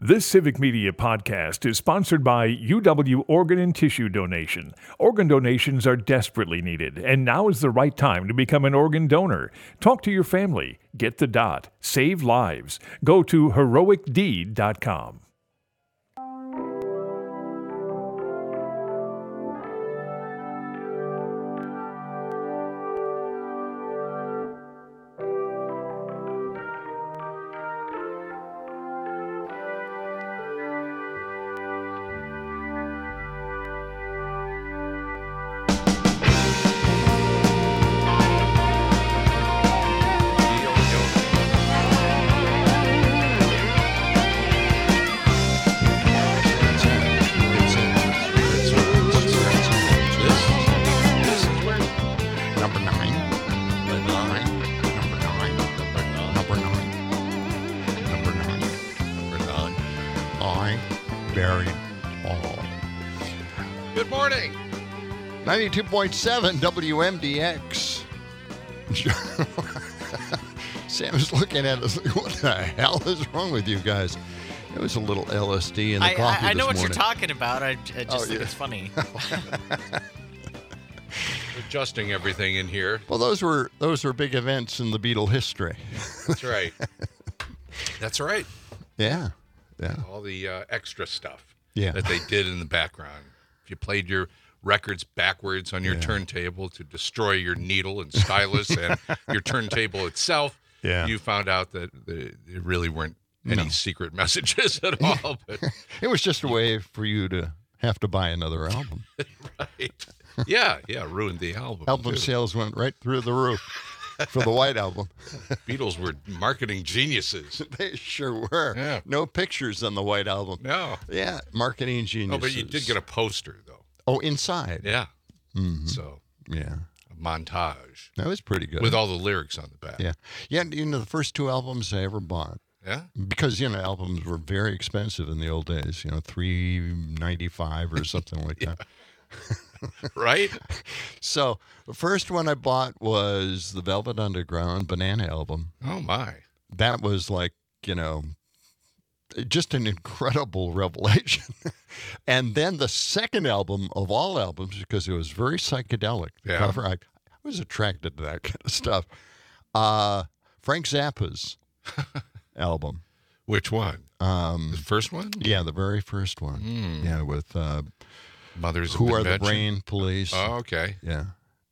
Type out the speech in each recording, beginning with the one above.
This Civic Media podcast is sponsored by UW Organ and Tissue Donation. Organ donations are desperately needed, and now is the right time to become an organ donor. Talk to your family. Get the dot. Save lives. Go to heroicdeed.com. Very tall. Good morning. 92.7 WMDX. Sam's looking at us like, what the hell is wrong with you guys? It was a little LSD in the coffee I know this what morning. you're talking about. I just think yeah. it's funny. Adjusting everything in here. Well, those were big events in the Beatle history. That's right. That's right. Yeah. All the extra stuff Yeah. that they did in the background. If you played your records backwards on your turntable to destroy your needle and stylus and your turntable itself, you found out that it really weren't any secret messages at all. But It was just a way for you to have to buy another album. right. Yeah, ruined the album. Album too. sales went right through the roof for the White Album. Beatles were marketing geniuses. They sure were. Yeah. No pictures on the White Album. No. Yeah, marketing geniuses. Oh, but you did get a poster, though. Oh, inside. Yeah. Mm-hmm. So, Yeah. a montage That was pretty good. with all the lyrics on the back. Yeah. The first two albums I ever bought, Yeah? because, albums were very expensive in the old days, $3.95 or something like that. Right? So the first one I bought was the Velvet Underground Banana album. Oh, my. That was like, just an incredible revelation. And then the second album of all albums, because it was very psychedelic, the Yeah. cover, I was attracted to that kind of stuff. Frank Zappa's album. Which one? The first one? Yeah, the very first one. Yeah, with Mothers of Who Are the Invention? Brain Police. Oh, okay. Yeah.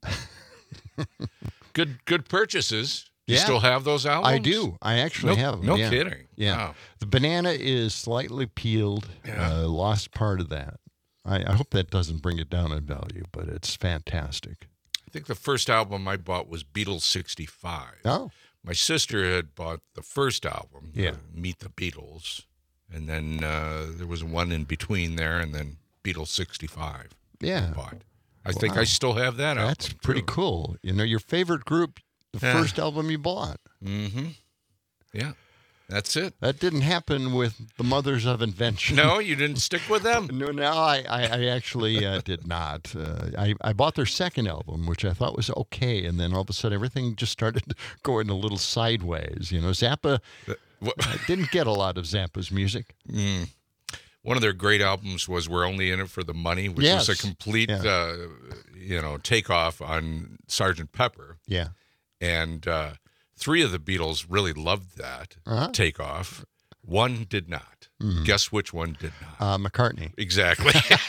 Good purchases. You Yeah. still have those albums? I do. I actually have them. No yeah. kidding. Yeah. Wow. The banana is slightly peeled. Yeah. Lost part of that. I hope that doesn't bring it down in value, but it's fantastic. I think the first album I bought was Beatles 65. Oh. My sister had bought the first album, Yeah. Meet the Beatles, and then there was one in between there, and then Beatles 65 I Yeah. bought. I think I still have that album. That's pretty too. cool. Your favorite group, the Yeah. first album you bought. Mm-hmm. Yeah. That's it. That didn't happen with the Mothers of Invention. No, you didn't stick with them? No, I actually did not. I bought their second album, which I thought was okay, and then all of a sudden everything just started going a little sideways. Zappa, I didn't get a lot of Zappa's music. One of their great albums was We're Only in It for the Money, which Yes. was a complete, takeoff on Sgt. Pepper. Yeah. And three of the Beatles really loved that takeoff. One did not. Guess which one did not? McCartney. Exactly.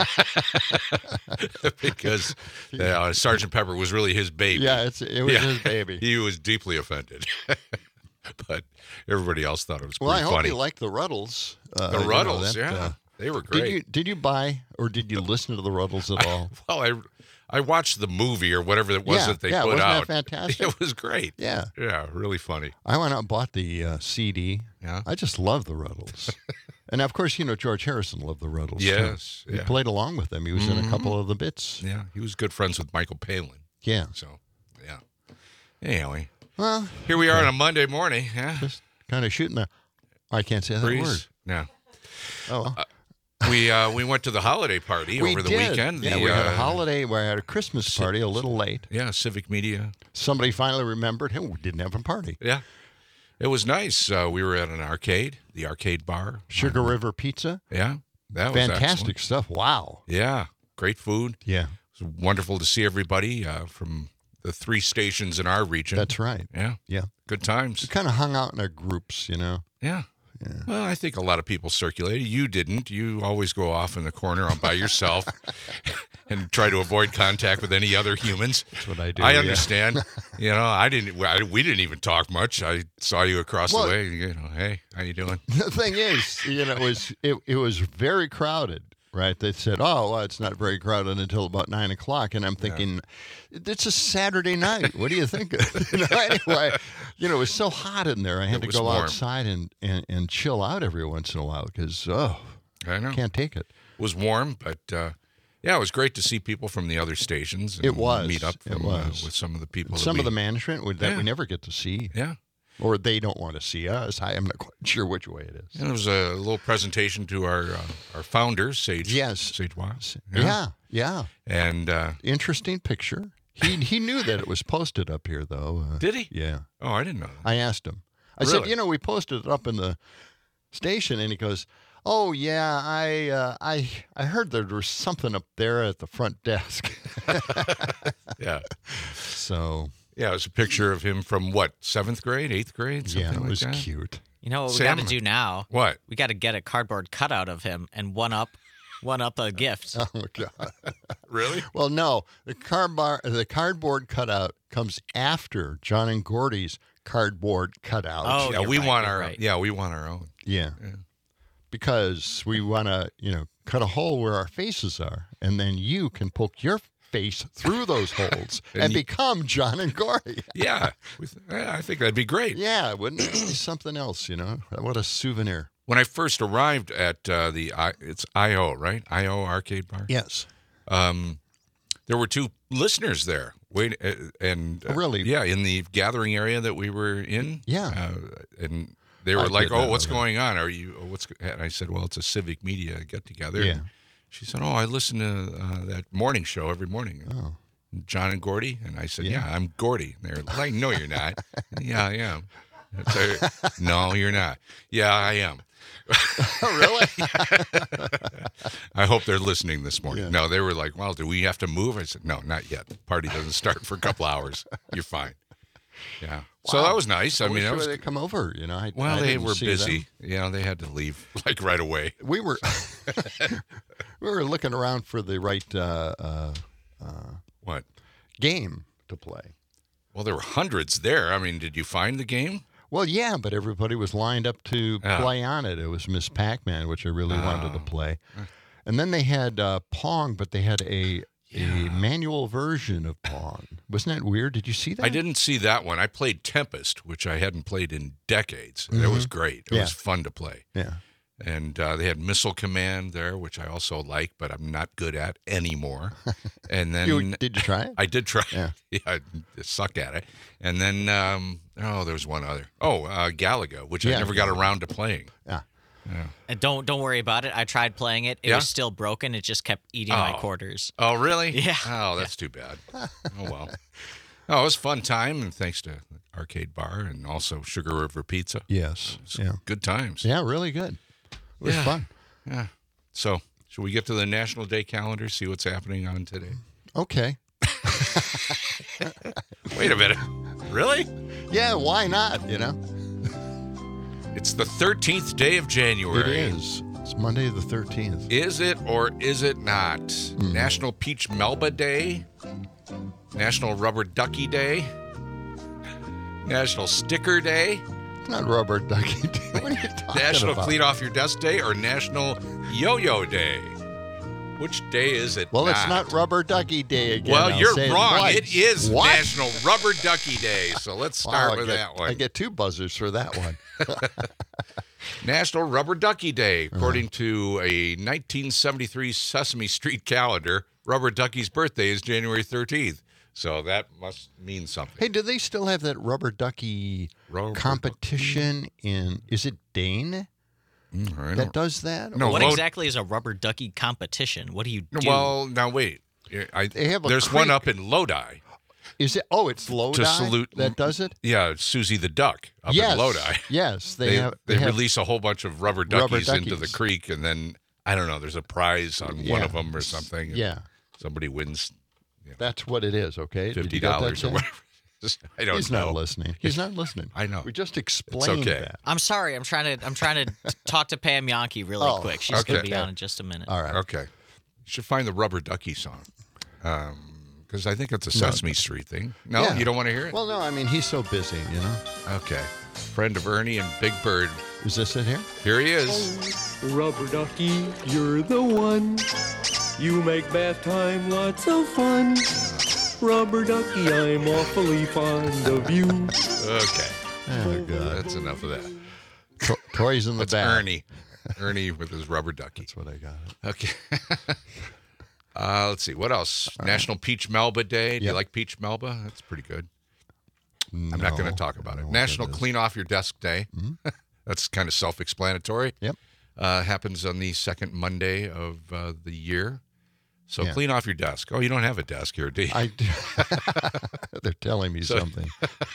Because Sgt. Pepper was really his baby. Yeah, it was his baby. He was deeply offended. But everybody else thought it was Well, I pretty hope funny. you liked the Ruddles. The Ruddles, they were great. Did you buy or did you listen to the Ruddles at all? Well, I watched the movie or whatever it was that they put wasn't out. that fantastic? It was great. Yeah. Yeah, really funny. I went out and bought the CD. Yeah. I just love the Ruddles. And, of course, George Harrison loved the Ruddles, too. Yes. He Yeah. played along with them. He was in a couple of the bits. Yeah, he was good friends with Michael Palin. Yeah. So, yeah. Anyway, Well, here we are on a Monday morning. Yeah. just kind of shooting the... I can't say that Breeze. word. Yeah. Oh, We went to the holiday party we over the did. weekend. Yeah, we had a holiday. We had a Christmas party a little late. Yeah, Civic Media. Somebody finally remembered, hey, we didn't have a party. Yeah. It was nice. We were at an arcade, the Arcade Bar. Sugar River Pizza. Yeah, that was fantastic excellent stuff. Wow. Yeah, great food. Yeah. It was wonderful to see everybody from the 3 stations in our region. That's right. Yeah. Yeah. Good times. We kind of hung out in our groups, Yeah. Yeah. Well, I think a lot of people circulated. You didn't. You always go off in the corner by yourself and try to avoid contact with any other humans. That's what I do. I understand. We didn't even talk much. I saw you across the way. Hey, how you doing? The thing is, it was very crowded. Right, they said, "Oh, well, it's not very crowded until about 9 o'clock," and I'm thinking, "It's a Saturday night. What do you think?" Anyway, it was so hot in there. I had to go outside and chill out every once in a while because I know, can't take it. It was warm, but it was great to see people from the other stations. And it was meet up. With some of the people. Some of the management that we never get to see. Yeah. Or they don't want to see us. I am not quite sure which way it is. And there was a little presentation to our founder, Sage. Yes. Sage Wise. Yeah. And interesting picture. He knew that it was posted up here, though. Did he? Yeah. Oh, I didn't know that. I asked him. I Really? said, we posted it up in the station, and he goes, "Oh yeah, I heard there was something up there at the front desk." Yeah. So. Yeah, it was a picture of him from what, 7th grade, 8th grade, something it like was that. cute. You know what we Sam, got to do now? What? We got to get a cardboard cutout of him and one up a gift. Oh God. Really? Well, no. The cardboard cutout comes after John and Gordy's cardboard cutout. Oh, Yeah, you're we right, want you're our right. we want our own. Yeah. Because we want to, cut a hole where our faces are, and then you can poke your face through those holes and become John and Gordy. Yeah. I think that'd be great. Yeah, wouldn't it be something else, What a souvenir. When I first arrived at it's I.O., right? I.O. Arcade Bar? Yes. There were 2 listeners there. Really? Yeah, in the gathering area that we were in. Yeah. And they were I like, did not what's know that. going on? And I said, well, it's a civic media get-together. Yeah. And she said, I listen to that morning show every morning. Oh. John and Gordy? And I said, yeah, I'm Gordy. And they're like, no, you're not. Yeah, I am. So, no, you're not. Yeah, I am. Really? I hope they're listening this morning. Yeah. No, they were like, well, do we have to move? I said, no, not yet. The party doesn't start for a couple hours. You're fine. Yeah. So that was nice. I mean, that was. They come over, I They didn't were see busy. them. Yeah, they had to leave like right away. We were we were looking around for the right What? game to play. Well, there were hundreds there. I mean, did you find the game? Well, yeah, but everybody was lined up to play on it. It was Miss Pac-Man, which I really wanted to play. And then they had Pong, but they had a manual version of Pong. Wasn't that weird? Did you see that? I didn't see that one. I played Tempest, which I hadn't played in decades. It was great. It was fun to play. Yeah. And they had Missile Command there, which I also like, but I'm not good at anymore. And then Did you try it? I did try. Yeah. I suck at it. And then there was one other. Galaga, which I never got around to playing. Yeah. And don't worry about it. I tried playing it. It was still broken. It just kept eating my quarters. Oh, really? Yeah. Oh, that's too bad. Oh, well. Oh, it was a fun time, and thanks to Arcade Bar and also Sugar River Pizza. Yes. Yeah. Good times. Yeah, really good. It was fun. Yeah. So, should we get to the National Day calendar, see what's happening on today? Okay. Wait a minute. Really? Yeah, why not, It's the 13th day of January. It is. It's Monday the 13th. Is it or is it not? National Peach Melba Day? National Rubber Ducky Day? National Sticker Day? It's not Rubber Ducky Day. What are you talking National about? Clean Off Your Desk Day or National Yo-Yo Day? Which day is it? Well, it's not Rubber Ducky Day again. Well, I'll you're say wrong. once. It is What? National Rubber Ducky Day. So let's start with that one. I get 2 buzzers for that one. National Rubber Ducky Day. According to a 1973 Sesame Street calendar, Rubber Ducky's birthday is January 13th. So that must mean something. Hey, do they still have that Rubber Ducky competition in, is it Dane that does that? No, What exactly is a rubber ducky competition? What do you do? Well, now wait. They have a There's one up in Lodi. Is it? Oh, it's Lodi to salute that does it? Yeah, Susie the Duck up in Lodi. Yes, they have release a whole bunch of rubber duckies into the creek, and then I don't know. There's a prize on one of them or something. Yeah, somebody wins. That's what it is. Okay, $50 or whatever. I don't know. He's not listening. He's not listening. I know. We just explained that. I'm sorry. I'm trying to talk to Pam Yankee really quick. She's going to be on in just a minute. All right. Okay. You should find the rubber ducky song. Because I think it's a Sesame Street thing. No, you don't want to hear it? Well, no. I mean, he's so busy, you know. Okay. Friend of Ernie and Big Bird. Is this it here? Here he is. Rubber ducky, you're the one. You make bath time lots of fun. Rubber ducky, I'm awfully fond of you. Okay. Oh, God. That's enough of that. Toys in the back. Ernie. Ernie with his rubber ducky. That's what I got. Okay. Let's see. What else? National Peach Melba Day. Do you like Peach Melba? That's pretty good. No, I'm not going to talk about it. National Clean Off Your Desk Day. Mm-hmm. That's kind of self-explanatory. Yep. Happens on the second Monday of the year. So clean off your desk. Oh, you don't have a desk here, do you? I do. They're telling me something.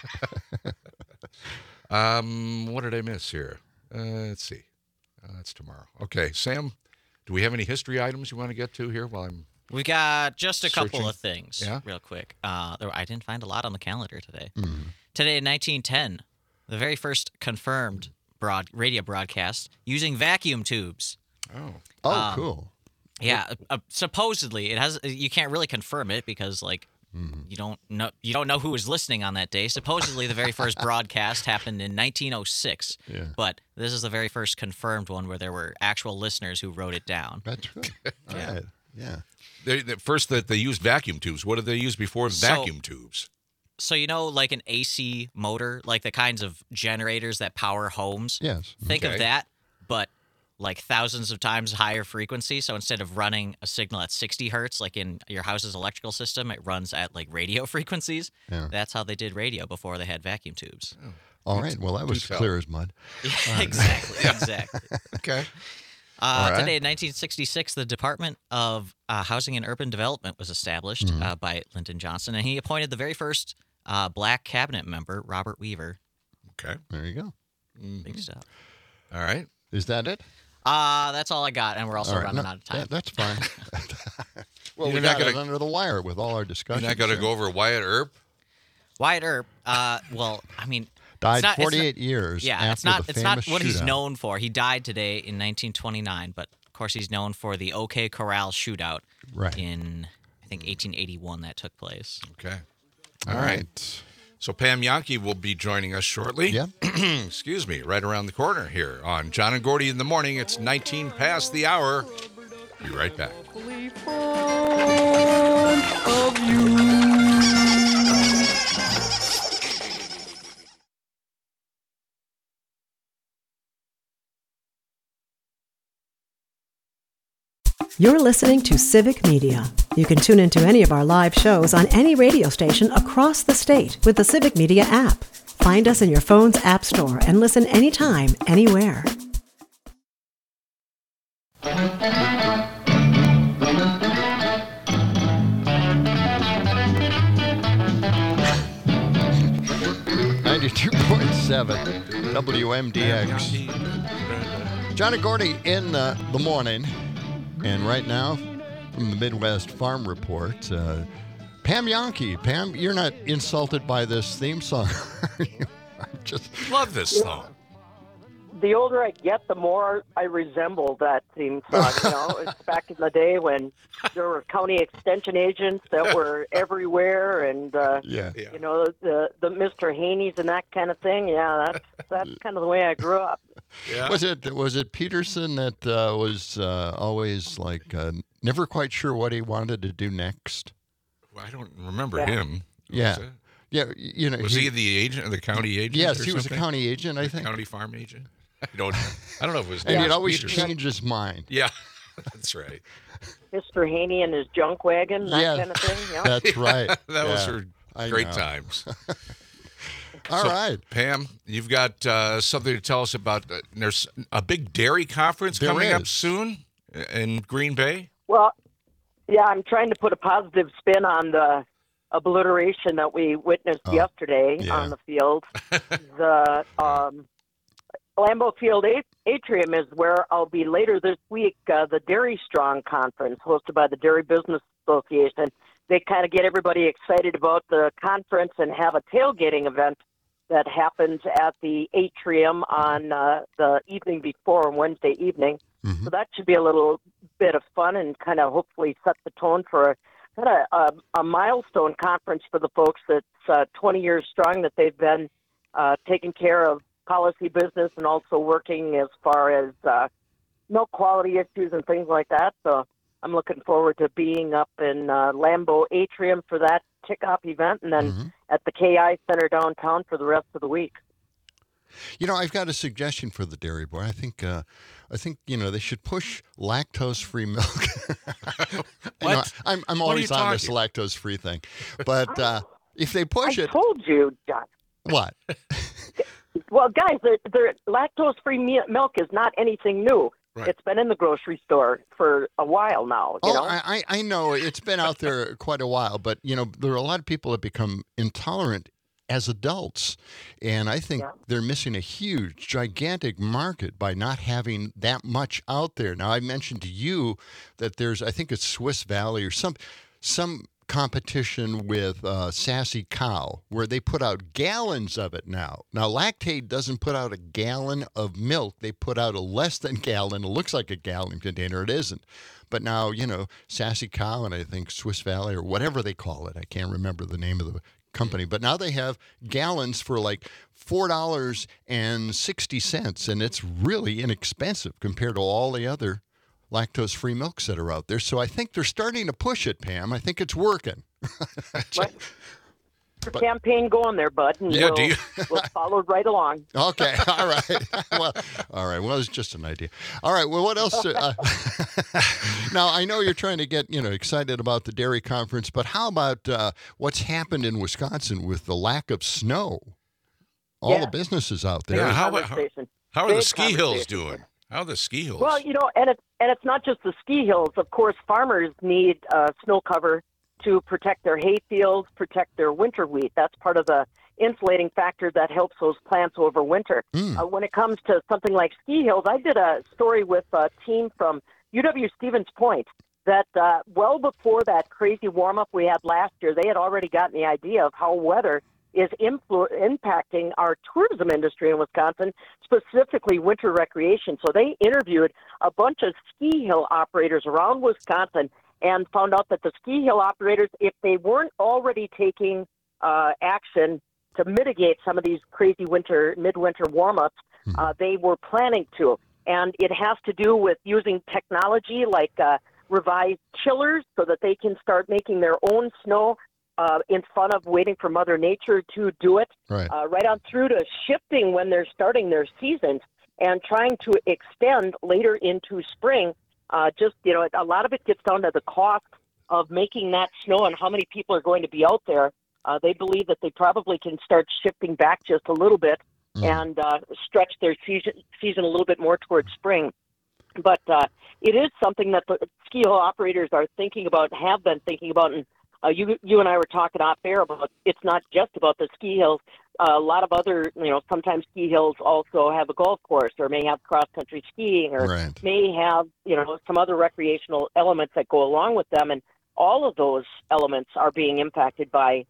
What did I miss here? Let's see. That's tomorrow. Okay, Sam, do we have any history items you want to get to here while I'm We got just a couple searching? of things real quick. I didn't find a lot on the calendar today. Mm-hmm. Today in 1910, the very first confirmed radio broadcast using vacuum tubes. Oh, cool. Yeah, supposedly it has. You can't really confirm it because you don't know who was listening on that day. Supposedly the very first broadcast happened in 1906. Yeah. But this is the very first confirmed one where there were actual listeners who wrote it down. That's good. All right. Yeah. First, that they used vacuum tubes. What did they use before vacuum tubes? So like an AC motor, like the kinds of generators that power homes. Yes. Think of that, but like thousands of times higher frequency. So instead of running a signal at 60 hertz, like in your house's electrical system, it runs at like radio frequencies. Yeah. That's how they did radio before they had vacuum tubes. Oh. All right. Well, that was clear as mud. Yeah, exactly. Okay. Today in 1966, the Department of Housing and Urban Development was established by Lyndon Johnson, and he appointed the very first black cabinet member, Robert Weaver. Okay. There you go. Big stuff. All right. Is that it? That's all I got, and we're also running out of time. That's fine. Well, You're we not got gonna- it under the wire with all our discussions. You're not going to go over Wyatt Earp? Wyatt Earp, well, I mean... Died it's not- 48 years it's after the not famous what he's shootout. known for. He died today in 1929, but of course he's known for the OK Corral shootout in, I think, 1881 that took place. Okay. All right. So Pam Yankee will be joining us shortly. Yep. Excuse me, right around the corner here on John and Gordy in the morning. It's 19 past the hour. Be right back. Of you. You're listening to Civic Media. You can tune into any of our live shows on any radio station across the state with the Civic Media app. Find us in your phone's app store and listen anytime, anywhere. WMDX. John and Gordy in the morning. And right now, from the Midwest Farm Report, Pam Yankee. Pam, you're not insulted by this theme song, are you? Love this song. The older I get, the more I resemble that theme song. You know, it's back in the day when there were county extension agents that were everywhere, and you know, the Mr. Haney's and that kind of thing. Yeah, that's kind of the way I grew up. Yeah. Was it Peterson that was always like never quite sure what he wanted to do next? Well, I don't remember him. Yeah. Yeah, you know. Was he the agent, the county agent? Yes, or he was something? a county agent, I think. County farm agent. I don't know if it was. And he'd always Peterson. change his mind. Yeah, that's right. Mr. Haney and his junk wagon, that kind of thing. Yeah. That's right. That was Yeah, her I great know. times. All right. Pam, you've got something to tell us about. There's a big dairy conference There coming up is. soon in Green Bay. Well, yeah, I'm trying to put a positive spin on the obliteration that we witnessed yesterday on the field. The Lambeau Field Atrium is where I'll be later this week, the Dairy Strong Conference hosted by the Dairy Business Association. They kind of get everybody excited about the conference and have a tailgating event that happens at the atrium on the evening before, Wednesday evening. Mm-hmm. So that should be a little bit of fun and kind of hopefully set the tone for a milestone conference for the folks that's 20 years strong, that they've been taking care of policy business and also working as far as milk quality issues and things like that. So I'm looking forward to being up in Lambeau Atrium for that kickoff event, and then at the KI Center downtown for the rest of the week. I've got a suggestion for the Dairy Board. I think they should push lactose-free milk. I'm always on this lactose-free thing, but if they push it, I told you, John. What? Well, guys, the lactose-free milk is not anything new. Right. It's been in the grocery store for a while now. You know? I know. It's been out there quite a while, but, there are a lot of people that become intolerant as adults, and I think they're missing a huge, gigantic market by not having that much out there. Now, I mentioned to you that there's, I think it's Swiss Valley or some competition with Sassy Cow, where they put out gallons of it now. Now, Lactaid doesn't put out a gallon of milk. They put out a less than gallon. It looks like a gallon container. It isn't. But now, Sassy Cow and I think Swiss Valley or whatever they call it. I can't remember the name of the company. But now they have gallons for like $4.60, and it's really inexpensive compared to all the other lactose-free milks that are out there. So I think they're starting to push it, Pam. I think it's working. Campaign going there, bud. And we'll follow right along. Okay. All right. Well, it's just an idea. All right. Well, what else? Now, I know you're trying to get, excited about the dairy conference, but how about what's happened in Wisconsin with the lack of snow? All the businesses out there. Yeah, how are the ski hills doing? How are the ski hills? Well, and it's not just the ski hills. Of course, farmers need snow cover to protect their hay fields, protect their winter wheat. That's part of the insulating factor that helps those plants over winter. When it comes to something like ski hills, I did a story with a team from UW-Stevens Point that well before that crazy warm-up we had last year, they had already gotten the idea of how weather is impacting our tourism industry in Wisconsin, specifically winter recreation. So they interviewed a bunch of ski hill operators around Wisconsin and found out that the ski hill operators, if they weren't already taking action to mitigate some of these crazy midwinter warm-ups, they were planning to. And it has to do with using technology like revised chillers so that they can start making their own snow in front of waiting for Mother Nature to do it, right on through to shifting when they're starting their seasons and trying to extend later into spring. A lot of it gets down to the cost of making that snow and how many people are going to be out there. They believe that they probably can start shifting back just a little bit and stretch their season a little bit more towards spring. But it is something that the ski hill operators are thinking about, have been thinking about, and you and I were talking off air about it's not just about the ski hills. A lot of other, sometimes ski hills also have a golf course or may have cross-country skiing or may have, some other recreational elements that go along with them. And all of those elements are being impacted by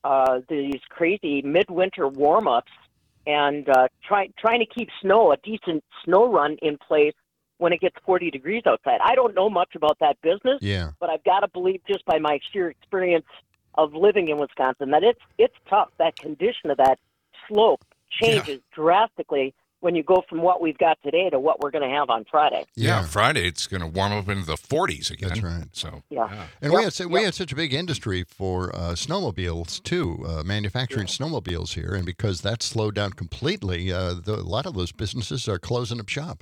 these crazy midwinter warm-ups and trying to keep a decent snow run in place when it gets 40 degrees outside. I don't know much about that business, but I've got to believe just by my sheer experience of living in Wisconsin that it's tough. That condition of that slope changes drastically when you go from what we've got today to what we're going to have on Friday. Yeah, Friday it's going to warm up into the 40s again. That's right. So and we had such a big industry for snowmobiles too, manufacturing snowmobiles here, and because that's slowed down completely, a lot of those businesses are closing up shop.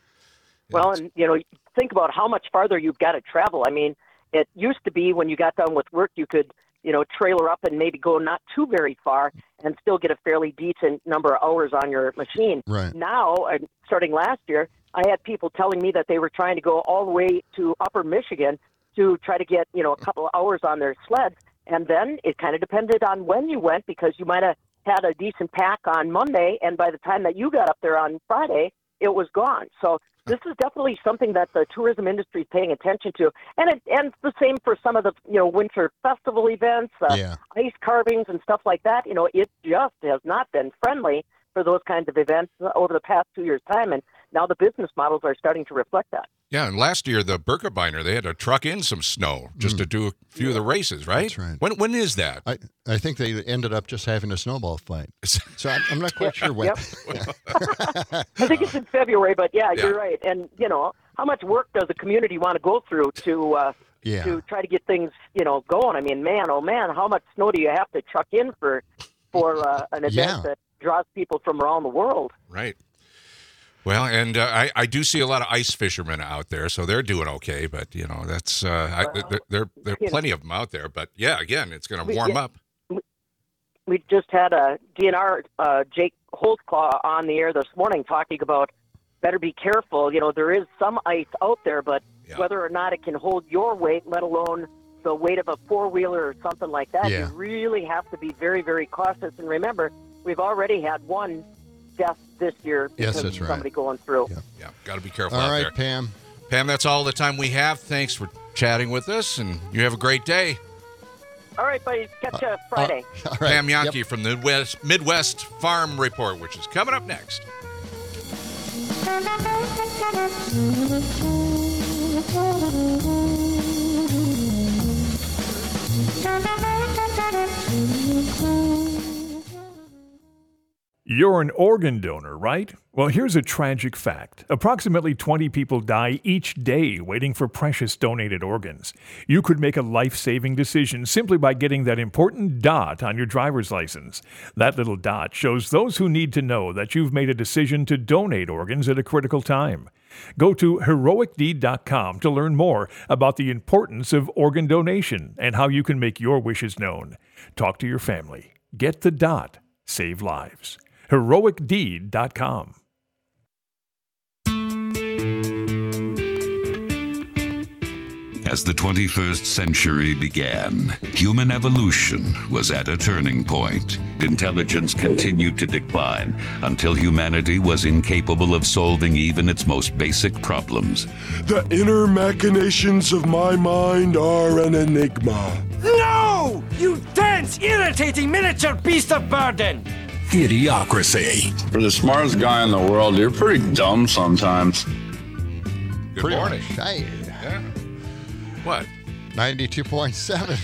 Well, and, think about how much farther you've got to travel. I mean, it used to be when you got done with work, you could, trailer up and maybe go not too very far and still get a fairly decent number of hours on your machine. Right. Now, starting last year, I had people telling me that they were trying to go all the way to Upper Michigan to try to get, a couple of hours on their sled. And then it kind of depended on when you went, because you might have had a decent pack on Monday, and by the time that you got up there on Friday, it was gone. So this is definitely something that the tourism industry is paying attention to. And it's the same for some of the winter festival events, ice carvings and stuff like that. It just has not been friendly for those kinds of events over the past 2 years' time, and now the business models are starting to reflect that. Yeah, and last year, the Birkebeiner, they had to truck in some snow just to do a few of the races, right? That's right. When is that? I think they ended up just having a snowball fight. So I'm not quite sure when. Yep. I think it's in February, but you're right. And, how much work does the community want to go through to try to get things, going? I mean, man, oh man, how much snow do you have to truck in for an event that draws people from around the world? Right. Well, and I do see a lot of ice fishermen out there, so they're doing okay. But that's there are plenty of them out there. But again, it's going to warm up. We just had a DNR Jake Holtzclaw on the air this morning talking about better be careful. There is some ice out there, but whether or not it can hold your weight, let alone the weight of a four-wheeler or something like that, you really have to be very, very cautious. And remember, we've already had one death this year because of somebody going through. Yeah, got to be careful out there. All right, Pam. Pam, that's all the time we have. Thanks for chatting with us, and you have a great day. All right, buddy. Catch you Friday. All right. Pam Jahnke from the Midwest Farm Report, which is coming up next. You're an organ donor, right? Well, here's a tragic fact. Approximately 20 people die each day waiting for precious donated organs. You could make a life-saving decision simply by getting that important dot on your driver's license. That little dot shows those who need to know that you've made a decision to donate organs at a critical time. Go to heroicdeed.com to learn more about the importance of organ donation and how you can make your wishes known. Talk to your family. Get the dot. Save lives. heroicdeed.com. As the 21st century began, human evolution was at a turning point. Intelligence continued to decline until humanity was incapable of solving even its most basic problems. The inner machinations of my mind are an enigma. No! You dense, irritating miniature beast of burden! Idiocracy. For the smartest guy in the world, you're pretty dumb sometimes. Good morning. Yeah. What? 92.7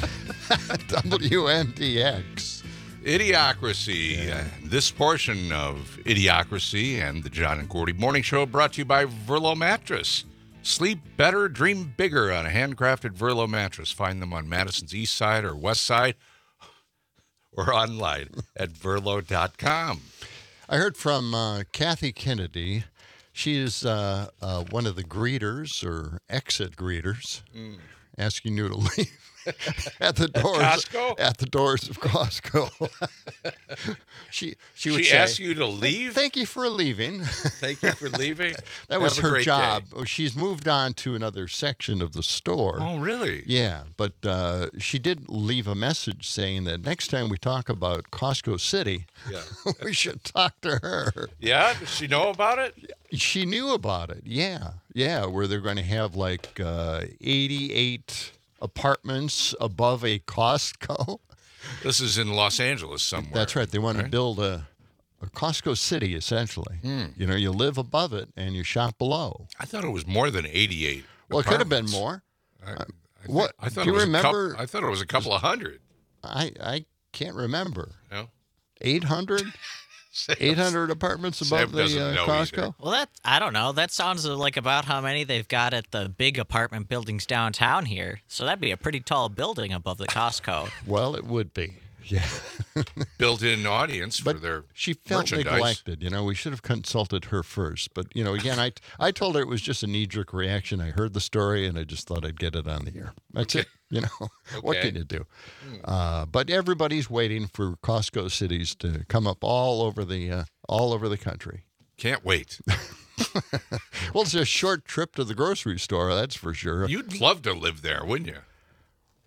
WMDX. Idiocracy. This portion of Idiocracy and the John and Gordy Morning Show brought to you by Verlo Mattress. Sleep better, dream bigger on a handcrafted Verlo mattress. Find them on Madison's east side or west side or online at verlo.com. I heard from Kathy Kennedy. She is one of the greeters or exit greeters, asking you to leave at the doors. Costco? At the doors of Costco. she would say, asked you to leave? Thank you for leaving. Thank you for leaving. That was Have a her great job. day. She's moved on to another section of the store. Oh, really? Yeah, but she did leave a message saying that next time we talk about Costco City, we should talk to her. Yeah? Does she know about it? She knew about it, yeah, where they're going to have like 88 apartments above a Costco. This is in Los Angeles somewhere. That's right. They want to build a Costco City, essentially. You know, you live above it and you shop below. I thought it was more than 88. Well, it could have been more. What? I thought do you remember? I thought it was a couple of hundred. I can't remember. No? 800? 800 apartments above the Costco? Either. Well, I don't know. That sounds like about how many they've got at the big apartment buildings downtown here. So that'd be a pretty tall building above the Costco. Well, it would be. Yeah. Built-in audience for but their she felt merchandise. neglected. You know, we should have consulted her first. But, you know, again, I told her it was just a knee-jerk reaction. I heard the story, and I just thought I'd get it on the air. That's it. You know, what can you do? But everybody's waiting for Costco cities to come up all over the country. Can't wait. Well, it's a short trip to the grocery store, that's for sure. You'd love to live there, wouldn't you?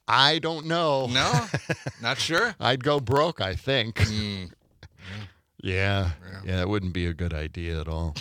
I don't know. No? Not sure? I'd go broke, I think. Yeah, that wouldn't be a good idea at all.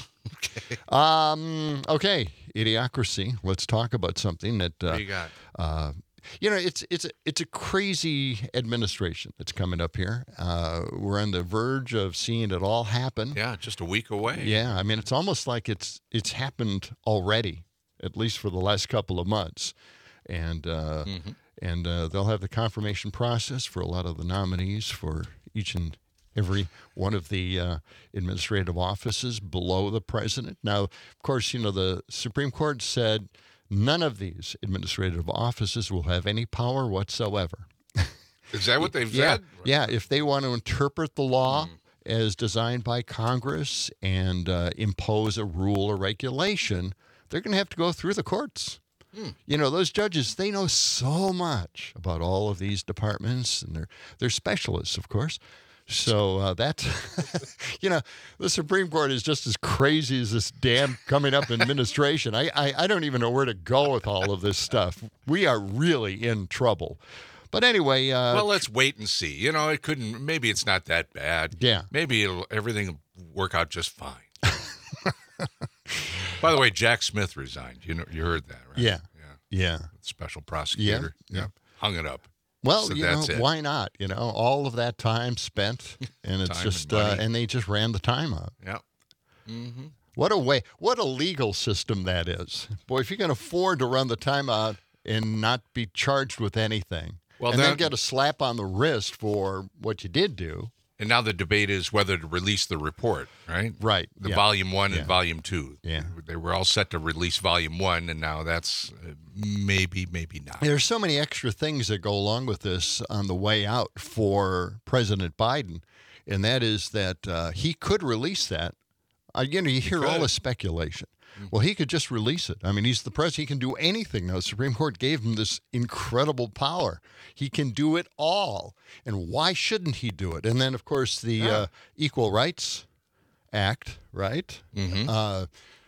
Okay, Idiocracy. Let's talk about something that what do you got? It's a crazy administration that's coming up here. We're on the verge of seeing it all happen. Yeah, just a week away. Yeah, I mean, it's almost like it's happened already, at least for the last couple of months, and they'll have the confirmation process for a lot of the nominees for each and every one of the administrative offices below the president. Now, of course, the Supreme Court said none of these administrative offices will have any power whatsoever. Is that what they've said? Yeah, if they want to interpret the law as designed by Congress and impose a rule or regulation, they're going to have to go through the courts. Those judges, they know so much about all of these departments, and they're specialists, of course. So the Supreme Court is just as crazy as this damn coming up administration. I don't even know where to go with all of this stuff. We are really in trouble. But anyway. Well, let's wait and see. Maybe it's not that bad. Yeah. Maybe everything will work out just fine. By the way, Jack Smith resigned. You heard that, right? Yeah. Special prosecutor. Yeah. Hung it up. Well, so why not? All of that time spent, and it's just, and they just ran the time out. Yeah. Mm-hmm. What a legal system that is. Boy, if you can afford to run the time out and not be charged with anything, then get a slap on the wrist for what you did do. And now the debate is whether to release the report, right? Right. The Volume 1 and Volume 2. Yeah. They were all set to release Volume 1, and now that's maybe not. There's so many extra things that go along with this on the way out for President Biden, and that is that he could release that. You hear all the speculation. Well, he could just release it. I mean, he's the president. He can do anything now. The Supreme Court gave him this incredible power. He can do it all. And why shouldn't he do it? And then, of course, the Equal Rights Act, right? Mm-hmm.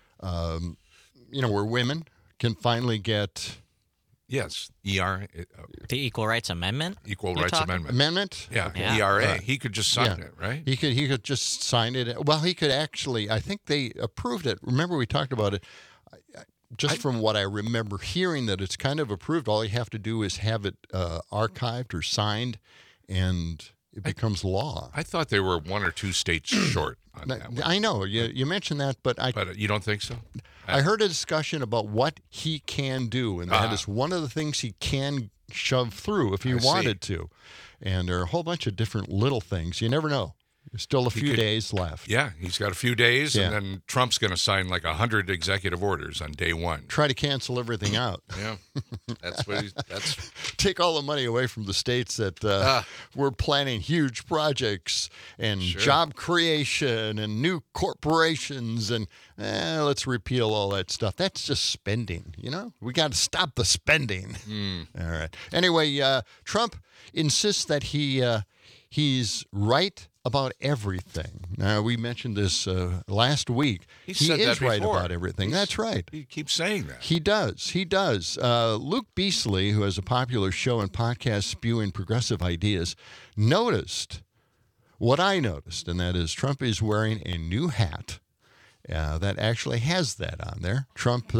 Where women can finally get... Yes, the Equal Rights Amendment? Equal Rights Amendment. Amendment? Yeah, ERA. He could just sign it, right? He could just sign it. Well, he could actually, I think they approved it. Remember we talked about it. From what I remember hearing, that it's kind of approved. All you have to do is have it archived or signed, and it becomes law. I thought they were 1 or 2 states short on that one. I know. You mentioned that, but you don't think so? I heard a discussion about what he can do, and that is one of the things he can shove through if he wanted to. And there are a whole bunch of different little things. You never know. There's still a few days left. Yeah, he's got a few days, and then Trump's going to sign like 100 executive orders on day one. Try to cancel everything out. Yeah, that's take all the money away from the states that we're planning huge projects and job creation and new corporations, and let's repeal all that stuff. That's just spending. We got to stop the spending. All right. Anyway, Trump insists that he's right about everything. Now, we mentioned this last week. He is right about everything. That's right. He keeps saying that. He does. Luke Beasley, who has a popular show and podcast spewing progressive ideas, noticed what I noticed, and that is Trump is wearing a new hat that actually has that on there. Trump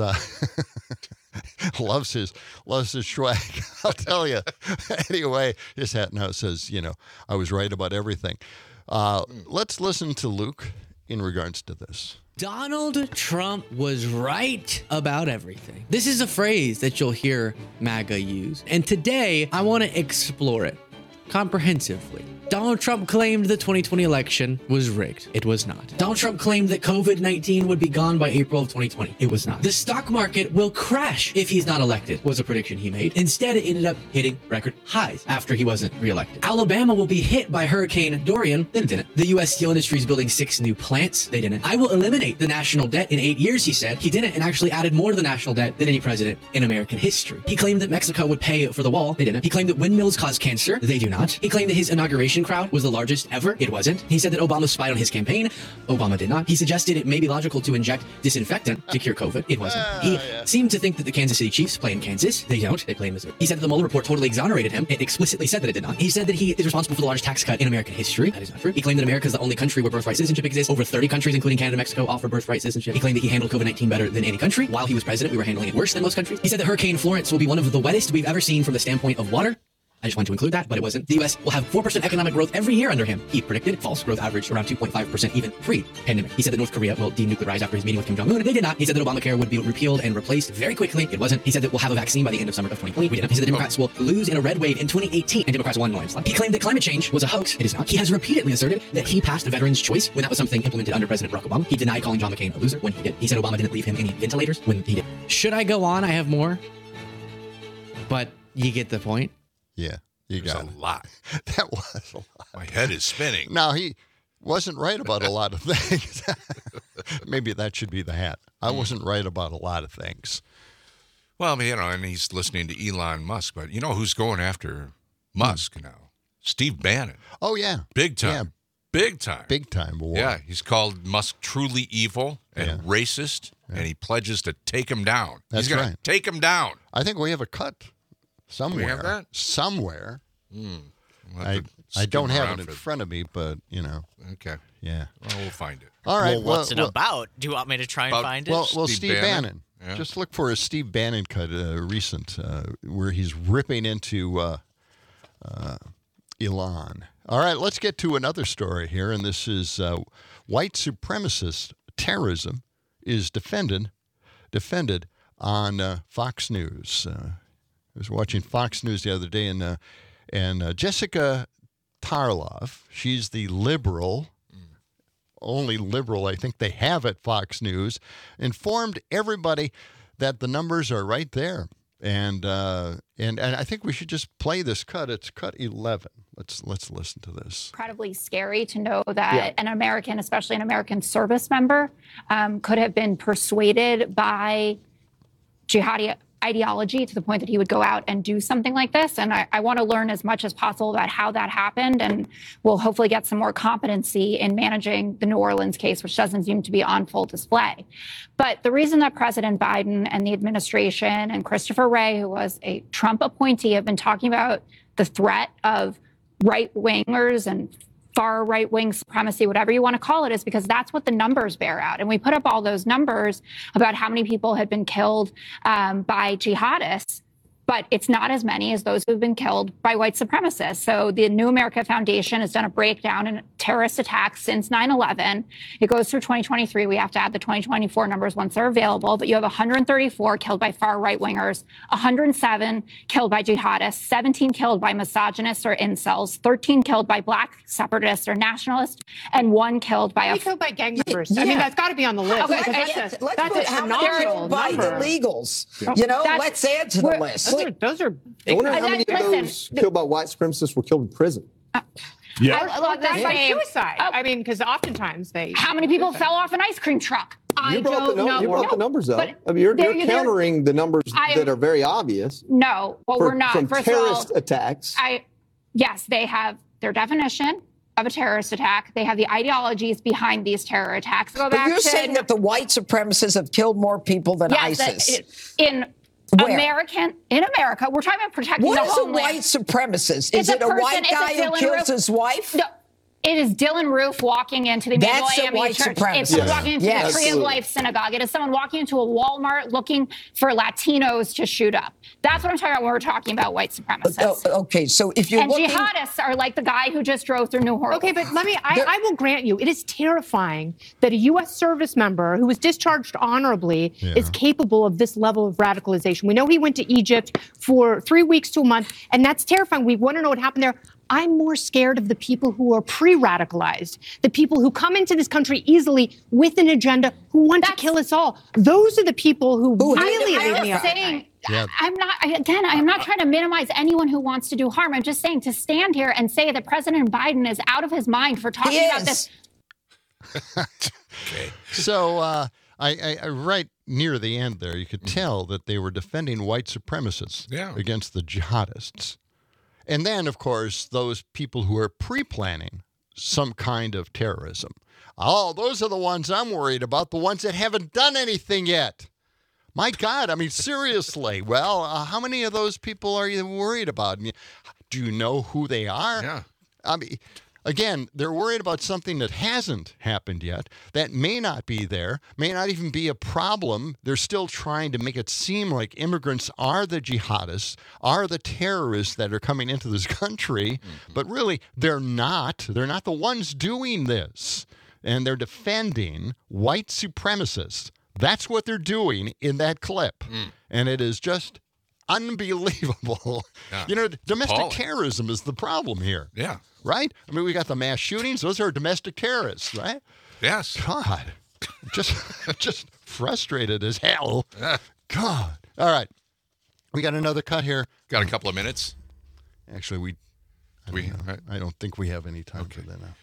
loves his swag, I'll tell you. Anyway, his hat now says, I was right about everything. Let's listen to Luke in regards to this. Donald Trump was right about everything. This is a phrase that you'll hear MAGA use. And today, I want to explore it comprehensively. Donald Trump claimed the 2020 election was rigged. It was not. Donald Trump claimed that COVID-19 would be gone by April of 2020. It was not. The stock market will crash if he's not elected, was a prediction he made. Instead, it ended up hitting record highs after he wasn't reelected. Alabama will be hit by Hurricane Dorian. Then it didn't. The U.S. steel industry is building 6 new plants. They didn't. I will eliminate the national debt in 8 years, he said. He didn't, and actually added more to the national debt than any president in American history. He claimed that Mexico would pay for the wall. They didn't. He claimed that windmills cause cancer. They do not. not. He claimed that his inauguration crowd was the largest ever. It wasn't. He said that Obama spied on his campaign. Obama did not. He suggested it may be logical to inject disinfectant to cure COVID. It wasn't. He seemed to think that the Kansas City Chiefs play in Kansas. They don't. They play in Missouri. He said that the Mueller report totally exonerated him. It explicitly said that it did not. He said that he is responsible for the largest tax cut in American history. That is not true. He claimed that America is the only country where birthright citizenship exists. Over 30 countries, including Canada and Mexico, offer birthright citizenship. He claimed that he handled COVID-19 better than any country. While he was president, we were handling it worse than most countries. He said that Hurricane Florence will be one of the wettest we've ever seen from the standpoint of water. I just wanted to include that, but it wasn't. The U.S. will have 4% economic growth every year under him. He predicted false growth average around 2.5% even pre-pandemic. He said that North Korea will denuclearize after his meeting with Kim Jong-un. They did not. He said that Obamacare would be repealed and replaced very quickly. It wasn't. He said that we'll have a vaccine by the end of summer of 2020. We didn't. He said the Democrats will lose in a red wave in 2018, and Democrats won landslide. He claimed that climate change was a hoax. It is not. He has repeatedly asserted that he passed a veteran's choice when that was something implemented under President Barack Obama. He denied calling John McCain a loser when he did. He said Obama didn't leave him any ventilators when he did. Should I go on? I have more. But you get the point. Yeah. There's a lot. That was a lot. My head is spinning. Now, he wasn't right about a lot of things. Maybe that should be the hat. I wasn't right about a lot of things. Well, and he's listening to Elon Musk, but you know who's going after Musk now? Steve Bannon. Oh, yeah. Big time. Yeah. Big time. Big time. Boy. Yeah, he's called Musk truly evil and racist, and he pledges to take him down. That's he's gonna right. Take him down. I think we have a cut. Somewhere. We have that? Somewhere. We'll I don't have it in front of me, but, Okay. Yeah. Well, we'll find it. All right. Well, what's it about? Do you want me to try and find it? Well, Steve Bannon. Yeah. Just look for a Steve Bannon cut, recent, where he's ripping into Elon. All right, let's get to another story here, and this is white supremacist terrorism is defended on Fox News. I was watching Fox News the other day, and Jessica Tarlov, she's the liberal, only liberal I think they have at Fox News, informed everybody that the numbers are right there. And I think we should just play this cut. It's cut 11. Let's listen to this. Incredibly scary to know that an American, especially an American service member, could have been persuaded by jihadi ideology to the point that he would go out and do something like this. And I want to learn as much as possible about how that happened, and we'll hopefully get some more competency in managing the New Orleans case, which doesn't seem to be on full display. But the reason that President Biden and the administration and Christopher Wray, who was a Trump appointee, have been talking about the threat of right-wingers and far right-wing supremacy, whatever you want to call it, is because that's what the numbers bear out. And we put up all those numbers about how many people had been killed by jihadists, but it's not as many as those who have been killed by white supremacists. So the New America Foundation has done a breakdown in terrorist attacks since 9/11. It goes through 2023. We have to add the 2024 numbers once they're available, but you have 134 killed by far right-wingers, 107 killed by jihadists, 17 killed by misogynists or incels, 13 killed by black separatists or nationalists, and 1 killed by killed by gang members. I mean, that's got to be on the list. Okay, That's a phenomenal by number. illegals. Let's add to the list. Those are I wonder how many of those killed by white supremacists were killed in prison. That's by suicide. I mean, because oftentimes they. How many people fell off an ice cream truck? You brought the numbers up. I mean, you're countering the numbers that are very obvious. No, we're not. From First terrorist of all, attacks. Yes, they have their definition of a terrorist attack. They have the ideologies behind these terror attacks. But you're saying that the white supremacists have killed more people than ISIS. In America, we're talking about protecting the homeland. What is a white supremacist? Is it a white guy who kills his wife? No. It is Dylan Roof walking into the Miami Church. It's someone walking into the Tree of Life Synagogue. It is someone walking into a Walmart looking for Latinos to shoot up. That's what I'm talking about when we're talking about white supremacists. Okay, so if you're jihadists are like the guy who just drove through New Orleans. Okay, but I will grant you, it is terrifying that a U.S. service member who was discharged honorably is capable of this level of radicalization. We know he went to Egypt for 3 weeks to a month, and that's terrifying. We want to know what happened there. I'm more scared of the people who are pre-radicalized, the people who come into this country easily with an agenda, who want to kill us all. Those are the people who really leave me up. I'm not trying to minimize anyone who wants to do harm. I'm just saying to stand here and say that President Biden is out of his mind for talking about this. Okay. So I right near the end there, you could tell that they were defending white supremacists against the jihadists. And then, of course, those people who are pre-planning some kind of terrorism. Oh, those are the ones I'm worried about, the ones that haven't done anything yet. My God, I mean, seriously. Well, how many of those people are you worried about? Do you know who they are? Yeah. I mean, again, they're worried about something that hasn't happened yet, that may not be there, may not even be a problem. They're still trying to make it seem like immigrants are the jihadists, are the terrorists that are coming into this country, but really they're not. They're not the ones doing this. And they're defending white supremacists. That's what they're doing in that clip. And it is just unbelievable. Yeah. You know, domestic terrorism is the problem here. Yeah. Right? I mean, we got the mass shootings. Those are domestic terrorists, right? Yes. God. Just frustrated as hell. God. All right. We got another cut here. Got a couple of minutes? Actually, I don't think we have any time for that now.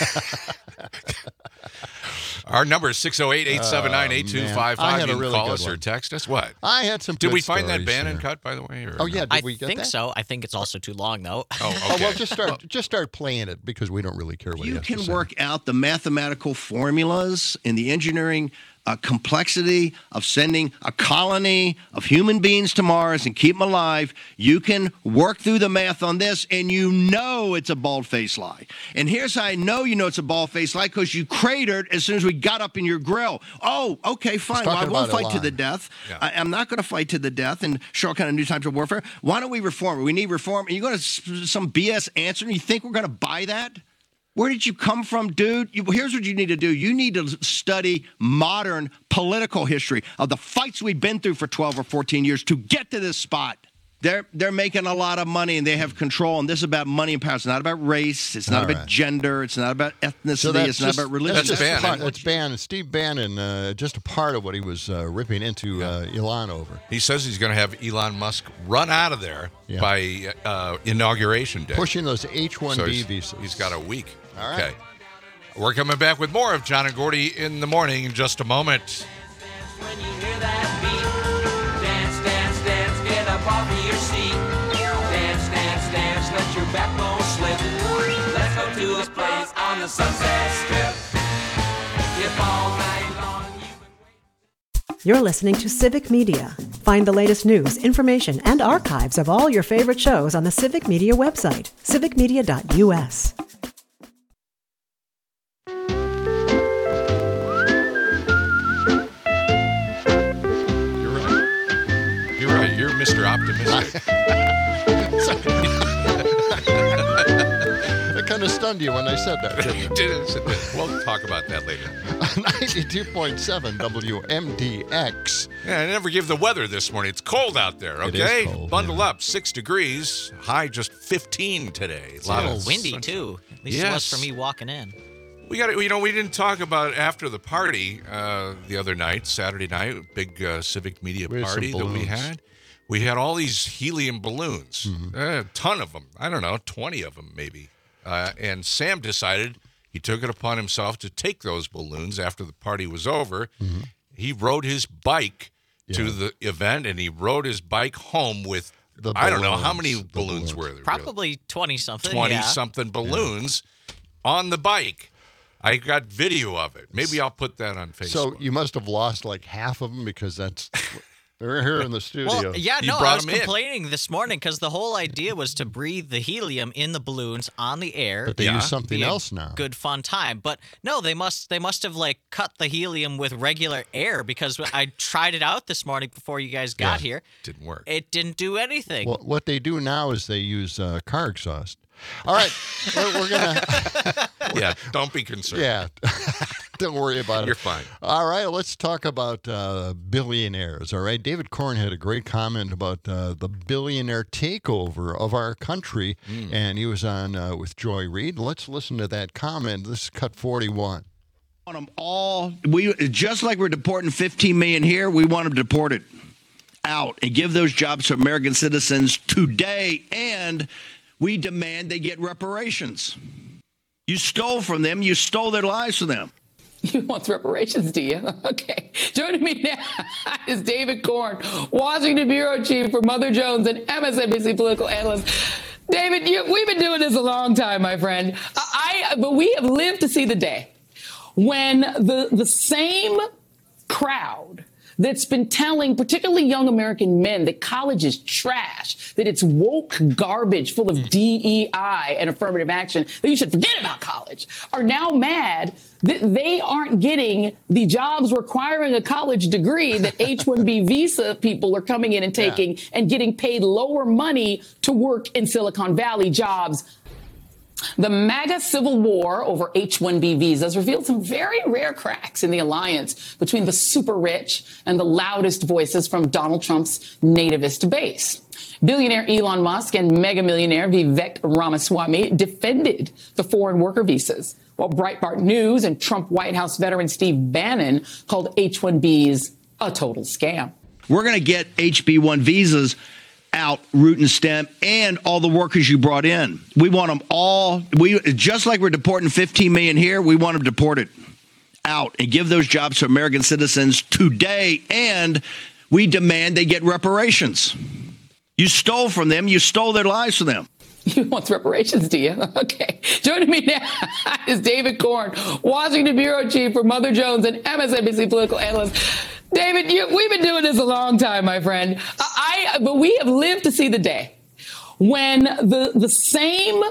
Our number is 608-879-8255. You can call us or text us. What? I had some. Did we find that Bannon cut, by the way? Or yeah, did we get that? I think so. I think it's also too long, though. Oh, okay. Well, just start playing it because we don't really care what you can work out the mathematical formulas and the engineering complexity of sending a colony of human beings to Mars and keep them alive. You can work through the math on this, and you know it's a bald-faced lie. And here's how I know you know it's a bald-faced lie, because you cratered as soon as we got up in your grill. Oh, okay, fine. Well, I won't fight to the death. Yeah. I'm not going to fight to the death and show all kind of new types of warfare. Why don't we reform it? We need reform. Are you going to some BS answer? And you think we're going to buy that? Where did you come from, dude? Here's what you need to do. You need to study modern political history of the fights we've been through for 12 or 14 years to get to this spot. They're making a lot of money, and they have control, and this is about money and power. It's not about race. It's not about gender. It's not about ethnicity. It's not about religion. That's Bannon. Steve Bannon, just a part of what he was ripping into Elon over. He says he's going to have Elon Musk run out of there by Inauguration Day. Pushing those H-1B visas. He's got a week. All right. Okay. We're coming back with more of John and Gordy in the morning in just a moment. When you hear that beat, dance, dance, dance, get up off of your seat. Dance, dance, dance, let your backbone slip. Let's go to this place on the Sunset Strip. If all night long you've been waiting. You're listening to Civic Media. Find the latest news, information, and archives of all your favorite shows on the Civic Media website, civicmedia.us. You're Mr. Optimistic. That kind of stunned you when I said that, didn't it? It did. We'll talk about that later. 92.7 WMDX. Yeah, I never give the weather this morning. It's cold out there, okay? It is cold, Bundle up. 6 degrees. High just 15 today. It's a little windy, too. At least it was for me walking in. We didn't talk about after the party the other night, Saturday night, big Civic Media party that we had. We had all these helium balloons, a ton of them. I don't know, 20 of them maybe. And Sam decided he took it upon himself to take those balloons after the party was over. Mm-hmm. He rode his bike to the event, and he rode his bike home with, I don't know, how many balloons were there? Probably 20-something. 20-something balloons on the bike. I got video of it. Maybe I'll put that on Facebook. So you must have lost like half of them because that's... They're here in the studio. Well, yeah, no, I was complaining this morning because the whole idea was to breathe the helium in the balloons on the air. But they use something else now. Good fun time. But no, they must have like cut the helium with regular air, because I tried it out this morning before you guys got here. Didn't work. It didn't do anything. Well, what they do now is they use car exhaust. All right, we're gonna. Yeah, don't be concerned. Yeah, don't worry about it. You're fine. All right, let's talk about billionaires. All right, David Corn had a great comment about the billionaire takeover of our country, and he was on with Joy Reid. Let's listen to that comment. This is cut 41. Want them all. We just like we're deporting 15 million here. We want them deported out and give those jobs to American citizens today, and we demand they get reparations. You stole from them. You stole their lives from them. You want reparations, do you? Okay. Joining me now is David Corn, Washington bureau chief for Mother Jones and MSNBC political analyst. David, we've been doing this a long time, my friend. But we have lived to see the day when the same crowd that's been telling particularly young American men that college is trash, that it's woke garbage full of DEI and affirmative action, that you should forget about college, are now mad that they aren't getting the jobs requiring a college degree that H-1B visa people are coming in and taking and getting paid lower money to work in Silicon Valley jobs. The MAGA civil war over H-1B visas revealed some very rare cracks in the alliance between the super rich and the loudest voices from Donald Trump's nativist base. Billionaire Elon Musk and mega millionaire Vivek Ramaswamy defended the foreign worker visas, while Breitbart News and Trump White House veteran Steve Bannon called H-1Bs a total scam. We're going to get HB1 visas out, root and stem, and all the workers you brought in. We want them all. Just like we're deporting 15 million here, we want them deported out and give those jobs to American citizens today. And we demand they get reparations. You stole from them. You stole their lives from them. You want reparations, do you? Okay. Joining me now is David Corn, Washington bureau chief for Mother Jones and MSNBC political analyst. David, we've been doing this a long time, my friend. But we have lived to see the day when the same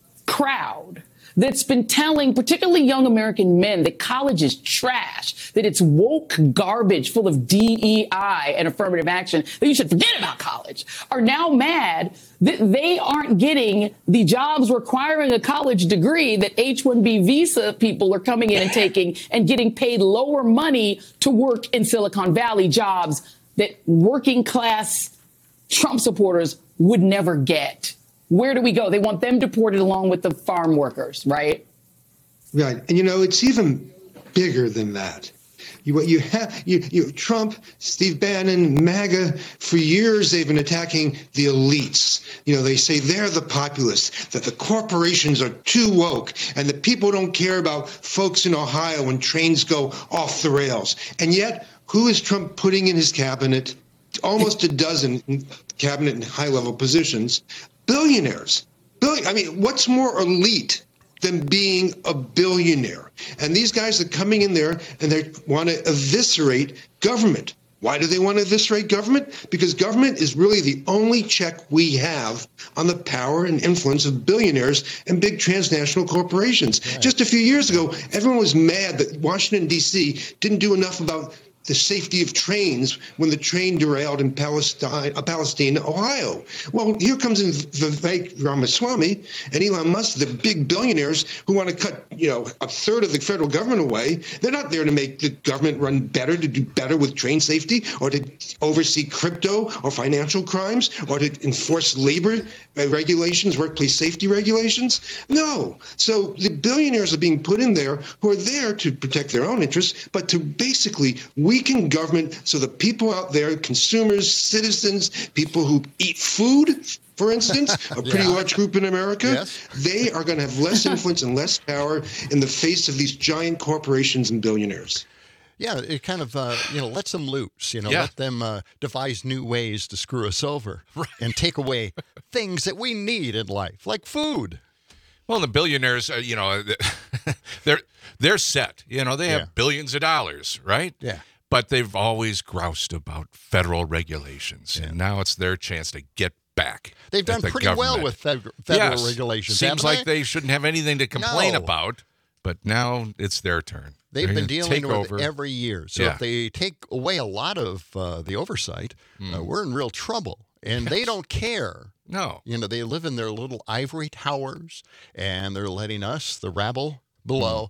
crowd that's been telling particularly young American men that college is trash, that it's woke garbage full of DEI and affirmative action, that you should forget about college, are now mad that they aren't getting the jobs requiring a college degree that H-1B visa people are coming in and taking and getting paid lower money to work in Silicon Valley jobs that working class Trump supporters would never get. Where do we go? They want them deported along with the farm workers, right? Right. And, it's even bigger than that. You have Trump, Steve Bannon, MAGA, for years they've been attacking the elites. They say they're the populists, that the corporations are too woke, and that people don't care about folks in Ohio when trains go off the rails. And yet, who is Trump putting in his cabinet? Almost a dozen cabinet and high-level positions. Billionaires. What's more elite than being a billionaire? And these guys are coming in there and they want to eviscerate government. Why do they want to eviscerate government? Because government is really the only check we have on the power and influence of billionaires and big transnational corporations. Right. Just a few years ago, everyone was mad that Washington, D.C. didn't do enough about the safety of trains when the train derailed in Palestine, Ohio. Well, here comes in Vivek Ramaswamy and Elon Musk, the big billionaires who want to cut, a third of the federal government away. They're not there to make the government run better, to do better with train safety, or to oversee crypto or financial crimes, or to enforce labor regulations, workplace safety regulations. No. So the billionaires are being put in there who are there to protect their own interests, but to basically weaken government so the people out there, consumers, citizens, people who eat food, for instance, a pretty large group in America, they are going to have less influence and less power in the face of these giant corporations and billionaires. Yeah, it kind of, lets them loose, let them devise new ways to screw us over and take away things that we need in life, like food. Well, the billionaires, they're set. They have billions of dollars, right? Yeah. But they've always groused about federal regulations, and now it's their chance to get back. They've done pretty well with federal regulations. Seems like they shouldn't have anything to complain about, but now it's their turn. They've been dealing with it every year. So if they take away a lot of the oversight, we're in real trouble. And they don't care. No. They live in their little ivory towers, and they're letting us, the rabble below,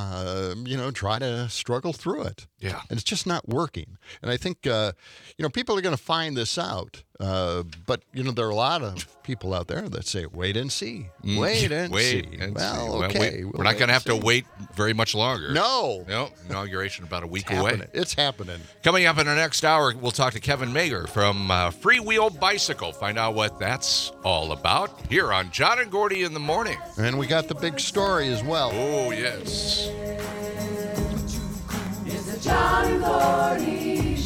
try to struggle through it. Yeah. And it's just not working. And I think, people are going to find this out. But, there are a lot of people out there that say, wait and see. Wait and see. Well, okay. We're not going to have to wait very much longer. No. Inauguration about a week away. It's happening. Coming up in our next hour, we'll talk to Kevin Mager from Freewheel Bicycle. Find out what that's all about here on John and Gordy in the Morning. And we got the big story as well. Oh, yes. It's the John and Gordy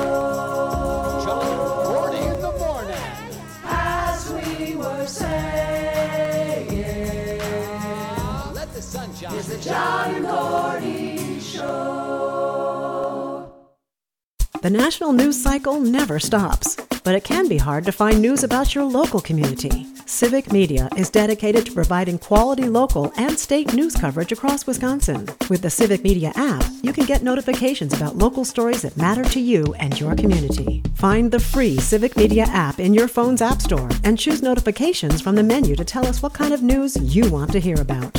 Show. John and Gordy in the morning. As we were saying. The national news cycle never stops, but it can be hard to find news about your local community. Civic Media is dedicated to providing quality local and state news coverage across Wisconsin. With the Civic Media app, you can get notifications about local stories that matter to you and your community. Find the free Civic Media app in your phone's app store and choose notifications from the menu to tell us what kind of news you want to hear about.